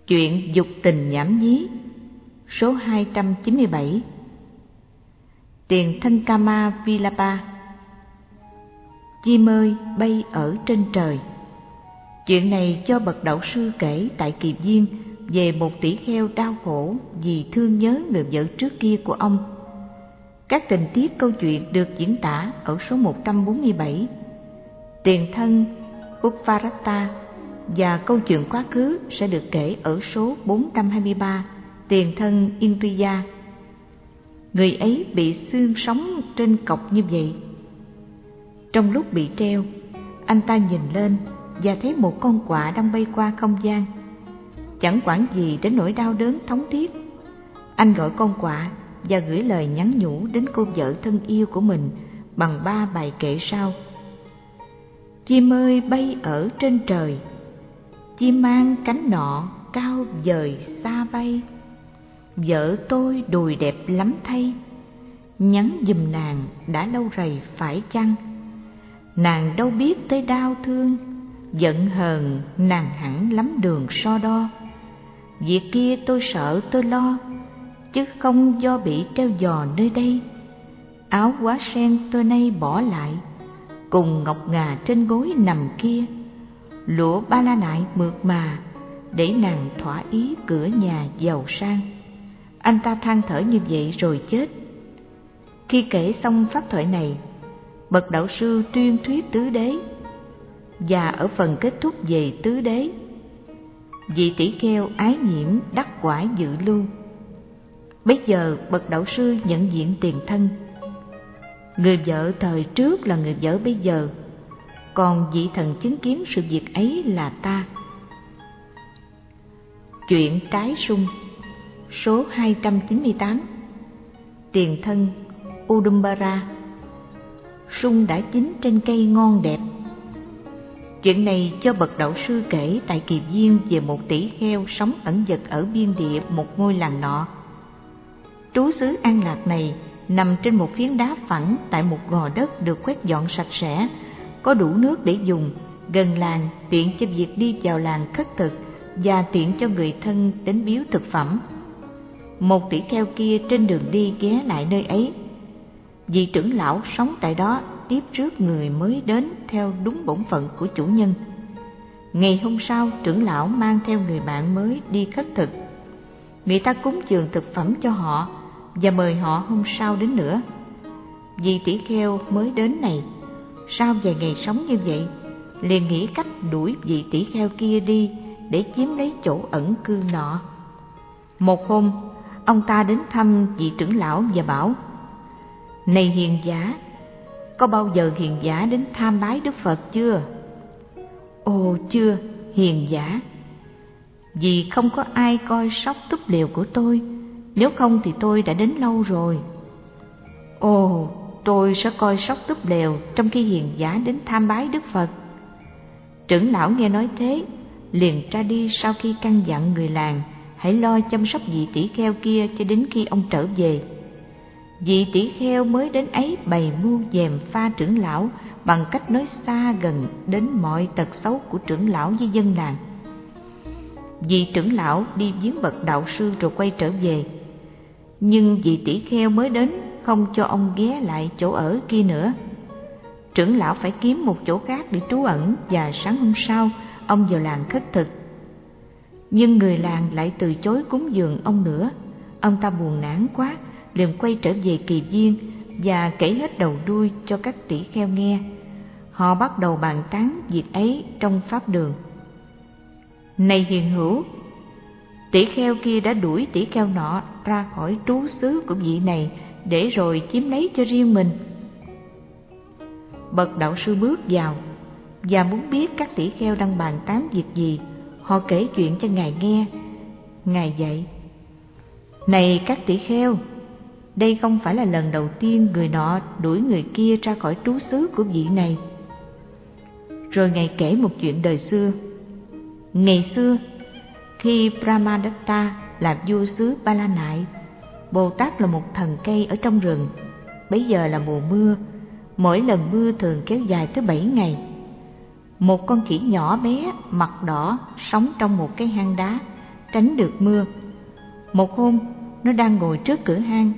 Chuyện dục tình nhảm nhí, số 297. Tiền thân Kama Vilapa. Chim ơi bay ở trên trời. Chuyện này cho bậc đạo sư kể tại Kỳ Viên về một tỷ kheo đau khổ vì thương nhớ người vợ trước kia của ông. Các tình tiết câu chuyện được diễn tả ở số 147. Tiền thân Upvarata và câu chuyện quá khứ sẽ được kể ở số 423, tiền thân Indriya. Người ấy bị xương sống trên cọc như vậy. Trong lúc bị treo, anh ta nhìn lên và thấy một con quạ đang bay qua không gian. Chẳng quản gì đến nỗi đau đớn thống thiết, anh gọi con quạ và gửi lời nhắn nhủ đến cô vợ thân yêu của mình bằng 3 bài kệ sau. Chim ơi bay ở trên trời, chim mang cánh nọ cao vời xa bay. Vợ tôi đùi đẹp lắm thay, nhắn giùm nàng đã lâu rày phải chăng. Nàng đâu biết tới đau thương, giận hờn nàng hẳn lắm đường so đo. Việc kia tôi sợ tôi lo, chứ không do bị treo giò nơi đây. Áo quá sen tôi nay bỏ lại, cùng ngọc ngà trên gối nằm kia. Lụa ba la nại mượt mà, để nàng thỏa ý cửa nhà giàu sang. Anh ta than thở như vậy rồi chết. Khi kể xong pháp thoại này, bậc đạo sư tuyên thuyết tứ đế. Và ở phần kết thúc về tứ đế, vị tỷ kheo ái nhiễm đắc quả dự lưu. Bây giờ bậc đạo sư nhận diện tiền thân. Người vợ thời trước là người vợ bây giờ, còn vị thần chứng kiến sự việc ấy là ta. Chuyện trái sung, số 298. Tiền thân Udumbara. Sung đã chín trên cây ngon đẹp. Chuyện này cho bậc đạo sư kể tại Kỳ Viên về một tỷ kheo sống ẩn dật ở biên địa một ngôi làng nọ. Trú xứ An Lạc này nằm trên một phiến đá phẳng tại một gò đất được quét dọn sạch sẽ, có đủ nước để dùng, gần làng, tiện cho việc đi vào làng khất thực và tiện cho người thân đến biếu thực phẩm. Một tỷ kheo kia trên đường đi ghé lại nơi ấy. Vị trưởng lão sống tại đó tiếp rước người mới đến theo đúng bổn phận của chủ nhân. Ngày hôm sau, trưởng lão mang theo người bạn mới đi khất thực. Người ta cúng dường thực phẩm cho họ và mời họ hôm sau đến nữa. Vị tỷ kheo mới đến này, sau vài ngày sống như vậy, liền nghĩ cách đuổi vị tỷ kheo kia đi để chiếm lấy chỗ ẩn cư nọ. Một hôm, ông ta đến thăm vị trưởng lão và bảo: Này hiền giả, có bao giờ hiền giả đến tham bái Đức Phật chưa? Ồ chưa, hiền giả. Vì không có ai coi sóc túp lều của tôi, nếu không thì tôi đã đến lâu rồi. Ồ, tôi sẽ coi sóc túp lều trong khi hiền giả đến tham bái Đức Phật. Trưởng lão nghe nói thế, liền ra đi sau khi căn dặn người làng hãy lo chăm sóc vị tỷ kheo kia cho đến khi ông trở về. Vị tỷ kheo mới đến ấy bày mưu dèm pha trưởng lão bằng cách nói xa gần đến mọi tật xấu của trưởng lão với dân làng. Vị trưởng lão đi viếng bậc đạo sư rồi quay trở về. Nhưng vị tỷ kheo mới đến không cho ông ghé lại chỗ ở kia nữa. Trưởng lão phải kiếm một chỗ khác để trú ẩn, và sáng hôm sau ông vào làng khất thực. Nhưng người làng lại từ chối cúng dường ông nữa. Ông ta buồn nản quá, liền quay trở về Kỳ Viên và kể hết đầu đuôi cho các tỷ kheo nghe. Họ bắt đầu bàn tán việc ấy trong pháp đường. Này hiền hữu, tỷ kheo kia đã đuổi tỷ kheo nọ ra khỏi trú xứ của vị này để rồi chiếm lấy cho riêng mình. Bậc đạo sư bước vào và muốn biết các tỷ kheo đang bàn tán việc gì. Họ kể chuyện cho Ngài nghe. Ngài dạy: Này các tỷ kheo, đây không phải là lần đầu tiên người nọ đuổi người kia ra khỏi trú xứ của vị này. Rồi Ngài kể một chuyện đời xưa. Ngày xưa, khi Brahmadatta là vua xứ Ba La Nại, Bồ Tát là một thần cây ở trong rừng. Bấy giờ là mùa mưa, mỗi lần mưa thường kéo dài tới 7 ngày. Một con khỉ nhỏ bé, mặt đỏ, sống trong một cái hang đá, tránh được mưa. Một hôm, nó đang ngồi trước cửa hang,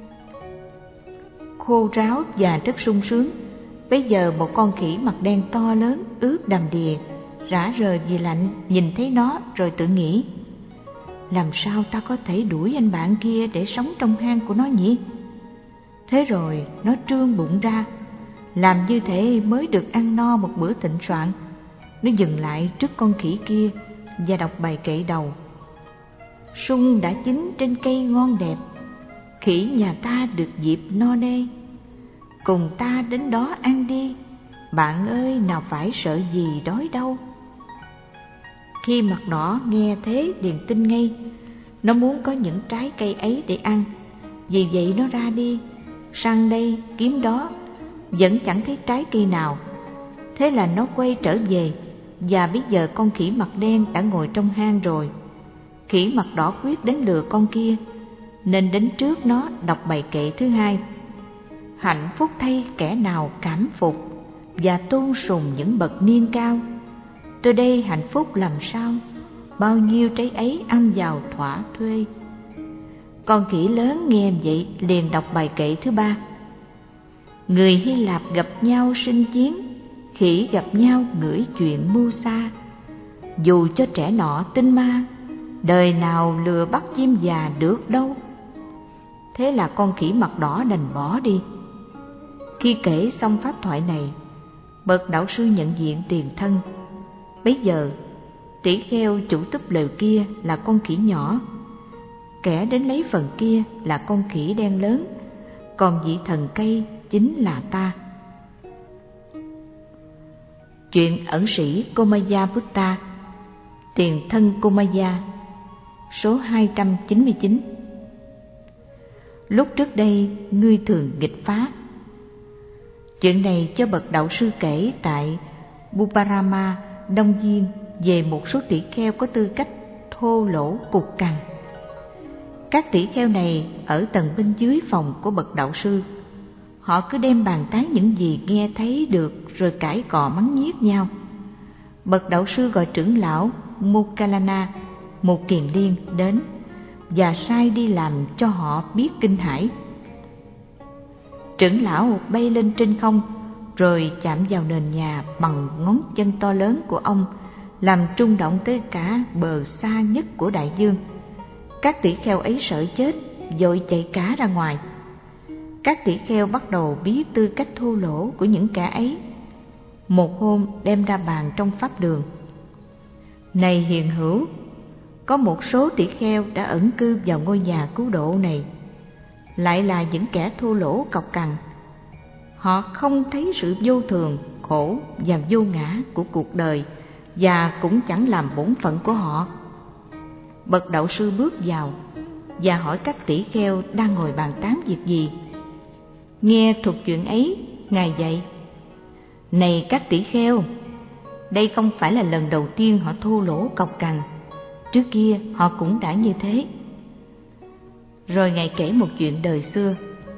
khô ráo và rất sung sướng. Bấy giờ một con khỉ mặt đen to lớn, ướt đầm đìa, rã rời vì lạnh, nhìn thấy nó rồi tự nghĩ: làm sao ta có thể đuổi anh bạn kia để sống trong hang của nó nhỉ? Thế rồi nó trương bụng ra, làm như thế mới được ăn no một bữa thịnh soạn. Nó dừng lại trước con khỉ kia và đọc bài kệ đầu: sung đã chín trên cây ngon đẹp, khỉ nhà ta được dịp no nê, cùng ta đến đó ăn đi, bạn ơi nào phải sợ gì đói đâu. Khi mặt đỏ nghe thế liền tin ngay, nó muốn có những trái cây ấy để ăn. Vì vậy nó ra đi, săn đây kiếm đó, vẫn chẳng thấy trái cây nào. Thế là nó quay trở về, và bây giờ con khỉ mặt đen đã ngồi trong hang rồi. Khỉ mặt đỏ quyết đến lừa con kia, nên đến trước nó đọc bài kệ thứ hai: hạnh phúc thay kẻ nào cảm phục và tôn sùng những bậc niên cao. Tôi đây hạnh phúc làm sao, bao nhiêu trái ấy ăn vào thỏa thuê. Con khỉ lớn nghe vậy liền đọc bài kệ thứ ba: người Hy Lạp gặp nhau sinh chiến, khỉ gặp nhau ngửi chuyện mưu xa. Dù cho trẻ nọ tinh ma, đời nào lừa bắt chim già được đâu. Thế là con khỉ mặt đỏ đành bỏ đi. Khi kể xong pháp thoại này, bậc đạo sư nhận diện tiền thân. Bấy giờ tỷ kheo chủ túp lều kia là con khỉ nhỏ, kẻ đến lấy phần kia là con khỉ đen lớn, còn vị thần cây chính là ta. Chuyện ẩn sĩ Komaya Buddha, tiền thân Komaya, số 299. Lúc trước đây ngươi thường nghịch phá. Chuyện này cho bậc đạo sư kể tại Buparama, Đông Diên, về một số tỷ kheo có tư cách thô lỗ cục cằn. Các tỷ kheo này ở tầng bên dưới phòng của bậc đạo sư. Họ cứ đem bàn tán những gì nghe thấy được rồi cãi cọ mắng nhiếc nhau. Bậc đạo sư gọi trưởng lão Moggallana, một kiền liên đến và sai đi làm cho họ biết kinh hãi. Trưởng lão bay lên trên không rồi chạm vào nền nhà bằng ngón chân to lớn của ông, làm rung động tới cả bờ xa nhất của đại dương. Các tỷ kheo ấy sợ chết, vội chạy cả ra ngoài. Các tỷ kheo bắt đầu biết tư cách thô lỗ của những kẻ ấy. Một hôm đem ra bàn trong pháp đường: này hiền hữu, có một số tỷ kheo đã ẩn cư vào ngôi nhà cứu độ này, lại là những kẻ thô lỗ cọc cằn. Họ không thấy sự vô thường, khổ và vô ngã của cuộc đời, và cũng chẳng làm bổn phận của họ. Bậc đạo sư bước vào và hỏi các tỷ kheo đang ngồi bàn tán việc gì. Nghe thuật chuyện ấy, ngài dạy: này các tỷ kheo, đây không phải là lần đầu tiên họ thô lỗ cọc cằn, trước kia họ cũng đã như thế. Rồi ngài kể một chuyện đời xưa.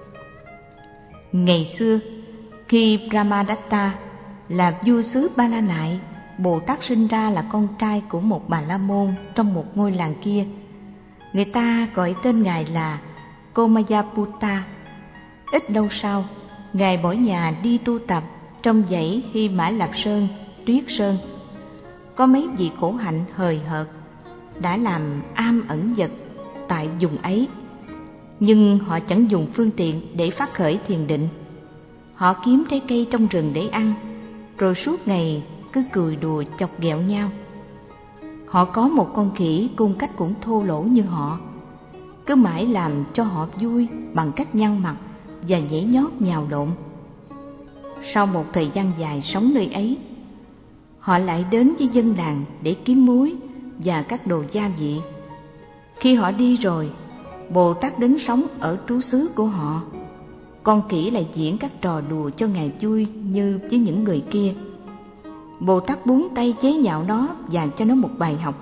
Ngày xưa, khi Brahmadatta là vua xứ Ba La Nại, Bồ Tát sinh ra là con trai của một bà la môn trong một ngôi làng kia. Người ta gọi tên ngài là Komayaputta. Ít lâu sau, ngài bỏ nhà đi tu tập trong dãy Hy Mã Lạp Sơn, Tuyết Sơn. Có mấy vị khổ hạnh hời hợt đã làm am ẩn dật tại vùng ấy, nhưng họ chẳng dùng phương tiện để phát khởi thiền định. Họ kiếm trái cây trong rừng để ăn, rồi suốt ngày cứ cười đùa chọc ghẹo nhau. Họ có một con khỉ cung cách cũng thô lỗ như họ, cứ mãi làm cho họ vui bằng cách nhăn mặt và nhảy nhót nhào lộn. Sau một thời gian dài sống nơi ấy, họ lại đến với dân làng để kiếm muối và các đồ gia vị. Khi họ đi rồi, Bồ Tát đến sống ở trú xứ của họ. Con khỉ lại diễn các trò đùa cho ngài vui như với những người kia. Bồ Tát búng tay chế nhạo nó và cho nó một bài học.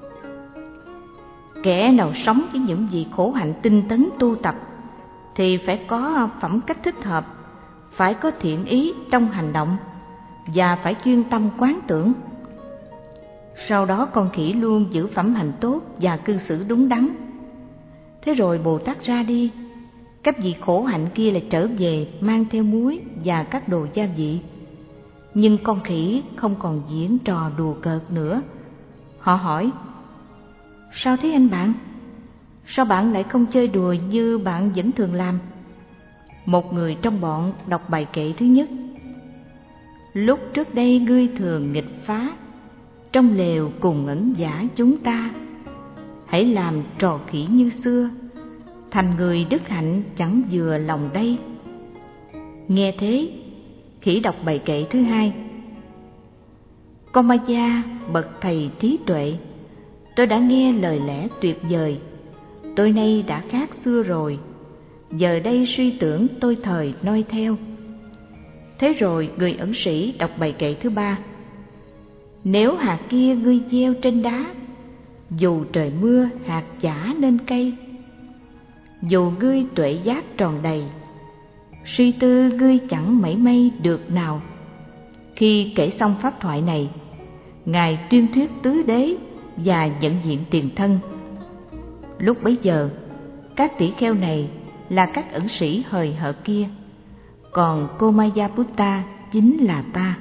Kẻ nào sống với những gì khổ hạnh tinh tấn tu tập thì phải có phẩm cách thích hợp, phải có thiện ý trong hành động và phải chuyên tâm quán tưởng. Sau đó con khỉ luôn giữ phẩm hạnh tốt và cư xử đúng đắn. Thế rồi Bồ Tát ra đi, các vị khổ hạnh kia lại trở về mang theo muối và các đồ gia vị. Nhưng con khỉ không còn diễn trò đùa cợt nữa. Họ hỏi: sao thế anh bạn? Sao bạn lại không chơi đùa như bạn vẫn thường làm? Một người trong bọn đọc bài kệ thứ nhất: lúc trước đây ngươi thường nghịch phá, trong lều cùng ẩn giả chúng ta. Hãy làm trò khỉ như xưa, thành người đức hạnh chẳng vừa lòng đây. Nghe thế, khỉ đọc bài kệ thứ hai: con ma gia bậc thầy trí tuệ, tôi đã nghe lời lẽ tuyệt vời. Tôi nay đã khác xưa rồi, giờ đây suy tưởng tôi thời noi theo. Thế rồi người ẩn sĩ đọc bài kệ thứ ba: nếu hạt kia ngươi gieo trên đá, dù trời mưa hạt chả nên cây. Dù ngươi tuệ giác tròn đầy, suy tư ngươi chẳng mảy may được nào. Khi kể xong pháp thoại này, Ngài tuyên thuyết tứ đế và nhận diện tiền thân. Lúc bấy giờ, các tỷ kheo này là các ẩn sĩ hời hợt kia, còn cô Mayaputta chính là ta.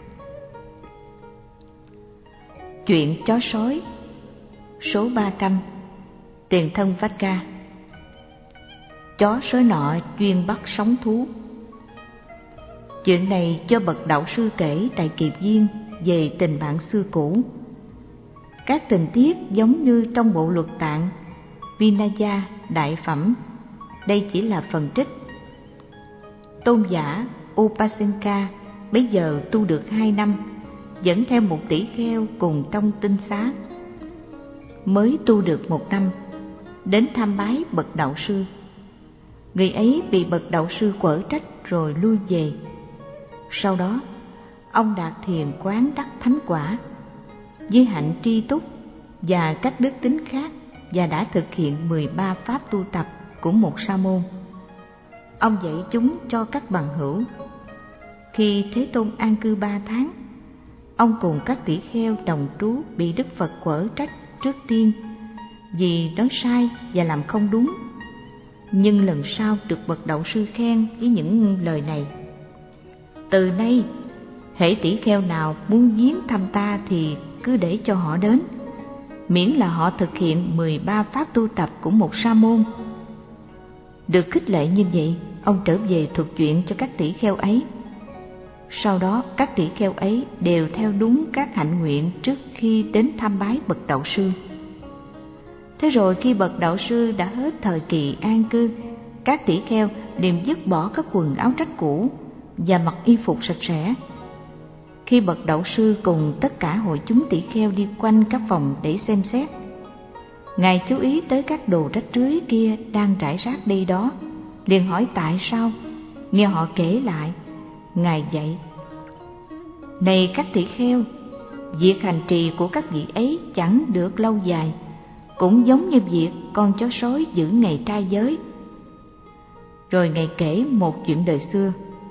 Chuyện chó sói. Số 300. Tiền thân Vajra. Chó sói nọ chuyên bắt sóng thú. Chuyện này do bậc đạo sư kể tại Kiệp Viên về tình bạn xưa cũ. Các tình tiết giống như trong bộ luật tạng Vinaya Đại Phẩm, đây chỉ là phần trích. Tôn giả Upasenka bấy giờ tu được 2 năm, dẫn theo một tỷ kheo cùng trong tinh xá. Mới tu được 1 năm, đến tham bái bậc đạo sư. Người ấy bị bậc đạo sư quở trách rồi lui về. Sau đó, ông đạt thiền quán đắc thánh quả, với hạnh tri túc và các đức tính khác, và đã thực hiện 13 pháp tu tập của một sa môn. Ông dạy chúng cho các bằng hữu. Khi Thế Tôn an cư 3 tháng, ông cùng các tỷ kheo đồng trú bị Đức Phật quở trách trước tiên vì nói sai và làm không đúng. Nhưng lần sau được bậc đạo sư khen với những lời này: từ nay, hễ tỷ kheo nào muốn viếng thăm ta thì cứ để cho họ đến, miễn là họ thực hiện 13 pháp tu tập của một sa môn. Được khích lệ như vậy, ông trở về thuật chuyện cho các tỷ kheo ấy. Sau đó các tỷ kheo ấy đều theo đúng các hạnh nguyện trước khi đến tham bái bậc đạo sư. Thế rồi khi bậc đạo sư đã hết thời kỳ an cư, các tỷ kheo liền dứt bỏ các quần áo rách cũ và mặc y phục sạch sẽ. Khi bậc đạo sư cùng tất cả hội chúng tỷ kheo đi quanh các phòng để xem xét, Ngài chú ý tới các đồ rách rưới kia đang rải rác đây đó, liền hỏi tại sao. Nghe họ kể lại, Ngài dạy: này các tỷ kheo, việc hành trì của các vị ấy chẳng được lâu dài, cũng giống như việc con chó sói giữ ngày trai giới. Rồi Ngài kể một chuyện đời xưa.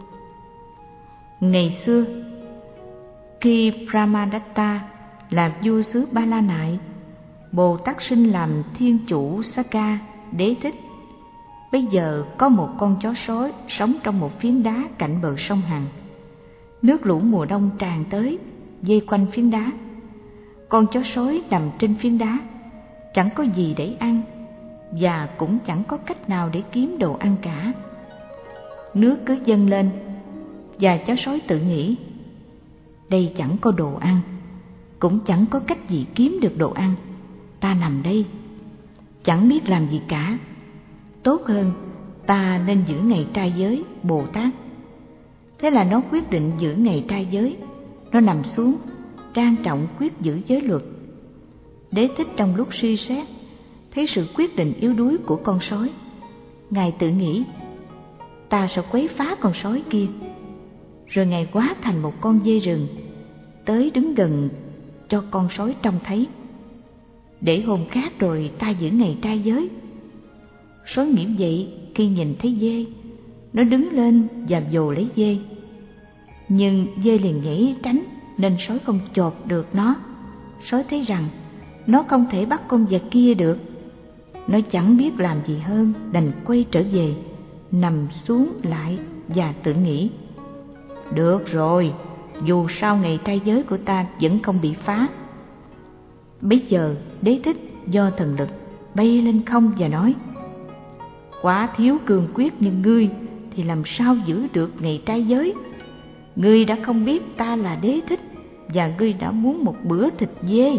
Ngày xưa, khi Brahmadatta là vua xứ Ba La Nại, Bồ Tát sinh làm thiên chủ Sakka Đế Thích. Bây giờ có một con chó sói sống trong một phiến đá cạnh bờ sông Hằng. Nước lũ mùa đông tràn tới, vây quanh phiến đá. Con chó sói nằm trên phiến đá, chẳng có gì để ăn, và cũng chẳng có cách nào để kiếm đồ ăn cả. Nước cứ dâng lên, và chó sói tự nghĩ: đây chẳng có đồ ăn, cũng chẳng có cách gì kiếm được đồ ăn. Ta nằm đây, chẳng biết làm gì cả. Tốt hơn, ta nên giữ ngày trai giới Bồ Tát. Thế là nó quyết định giữ ngày trai giới. Nó nằm xuống, trang trọng quyết giữ giới luật. Đế Thích trong lúc suy xét, thấy sự quyết định yếu đuối của con sói. Ngài tự nghĩ: ta sẽ quấy phá con sói kia. Rồi Ngài hóa thành một con dê rừng, tới đứng gần cho con sói trông thấy. Để hôm khác rồi ta giữ ngày trai giới. Sói nghĩ vậy, khi nhìn thấy dê, nó đứng lên và vồ lấy dê. Nhưng dê liền nhảy tránh nên sói không chộp được nó. Sói thấy rằng nó không thể bắt con vật kia được. Nó chẳng biết làm gì hơn đành quay trở về, nằm xuống lại và tự nghĩ: được rồi, dù sao ngày trai giới của ta vẫn không bị phá. Bấy giờ Đế Thích do thần lực bay lên không và nói: quá thiếu cường quyết như ngươi thì làm sao giữ được ngày trai giới? Ngươi đã không biết ta là Đế Thích và ngươi đã muốn một bữa thịt dê.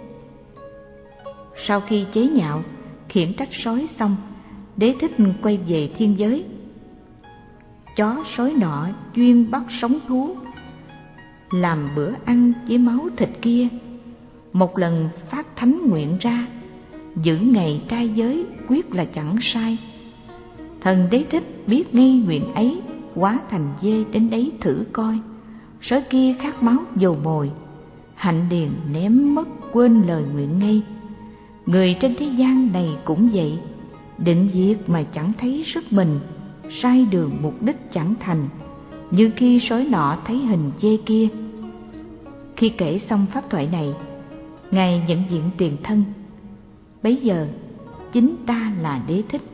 Sau khi chế nhạo, khiển trách sói xong, Đế Thích quay về thiên giới. Chó sói nọ chuyên bắt sống thú, làm bữa ăn với máu thịt kia. Một lần phát thánh nguyện ra, giữ ngày trai giới quyết là chẳng sai. Thần Đế Thích biết ngay nguyện ấy, hóa thành dê đến đấy thử coi. Sói kia khát máu dầu mồi, hạnh liền ném mất quên lời nguyện ngay. Người trên thế gian này cũng vậy, định việc mà chẳng thấy sức mình, sai đường mục đích chẳng thành, như khi sói nọ thấy hình dê kia. Khi kể xong pháp thoại này, Ngài nhận diện tiền thân. Bấy giờ chính ta là Đế Thích.